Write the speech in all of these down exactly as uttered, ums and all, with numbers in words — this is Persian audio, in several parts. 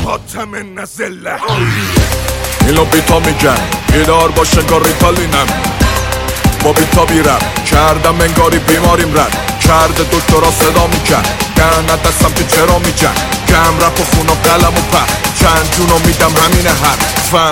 خاتم نزله. اینو بیتا میگن بیدار باش انگار ریتالینم، با بیتا بیرم کردم انگاری بیماریم رد کرده دکترا صدا میکرد گرنه دستم که چرا میجن گم رپ و خون و قلم و پر چند جونو میدم همینه حرفم.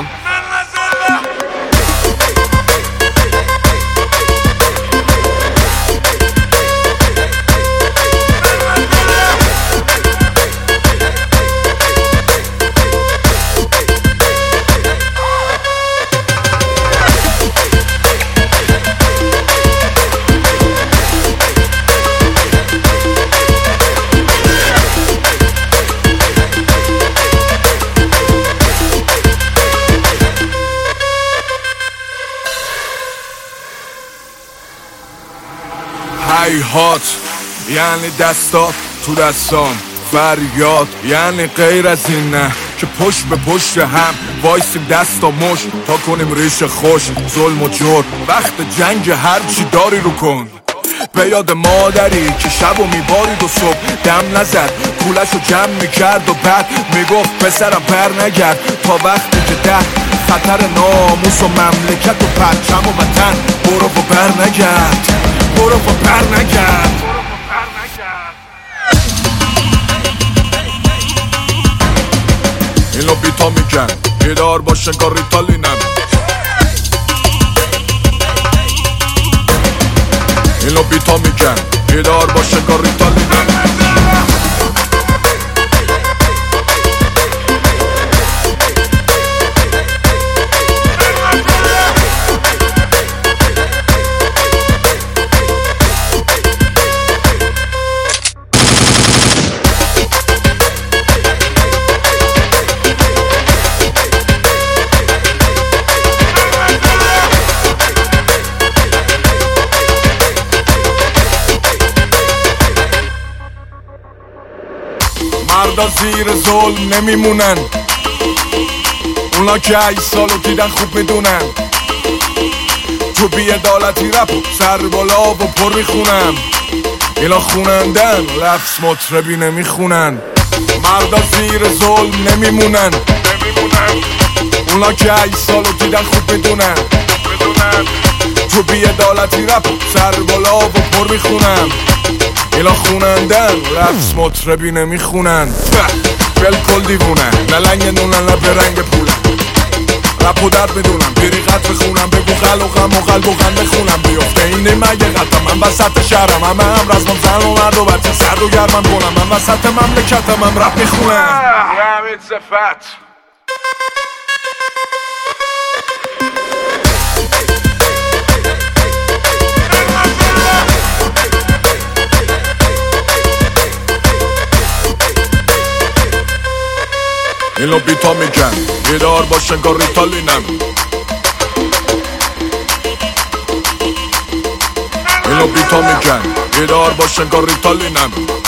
هیهات یعنی دستات تو دستان، فریاد یعنی غیر از این نه که پشت به پشت هم وایسیم دست و مش تا کنیم ریش خوش. ظلم و جور وقت جنگ هرچی داری رو کن، به یاد مادری که شب و میبارید و صبح دم نزد کولشو جمع میکرد و بعد میگفت پسرم پر نگرد تا وقتی که ده خطر ناموس و مملکت و پرچم و وطن برو و بر نگرد برو و پر نگرد. اینو بیتا میگن بیدار باش انگار ریتالینم، اینو بیتا میگن بیدار باش انگار ریتالینم. مردا زیر ظلم نمیمونن، اونا که ای سالو دیدن خوب میدونن تو بی‌عدالتی رپ و سر بالا و پر میخونم. اینا خونندن لفظ مطربی نمیخونن. مردا زیر ظلم نمیمونن، اونا که ای سالو دیدن خوب میدونن تو بی‌عدالتی رپ و سر بالا و پر میخونم. اینا خونندن لفظ مطربی نمیخونن. بلکل دیوونن نه لنگ نونن نه برنگ پولن، رپ و درد میدونم بری قد بخونم بگو خلوقم و قلب و غم بخونم بیفته اینه مگه قطعم من وسط شهرم همه هم رزمم زن و مرد و بچه سرد و گرمم کنم من وسط مملکتم هم رپ میخونم. همین صفت اینو بیتا میگن بیدار باش انگار ریتالینم، اینو بیتا میگن بیدار باش انگار ریتالینم.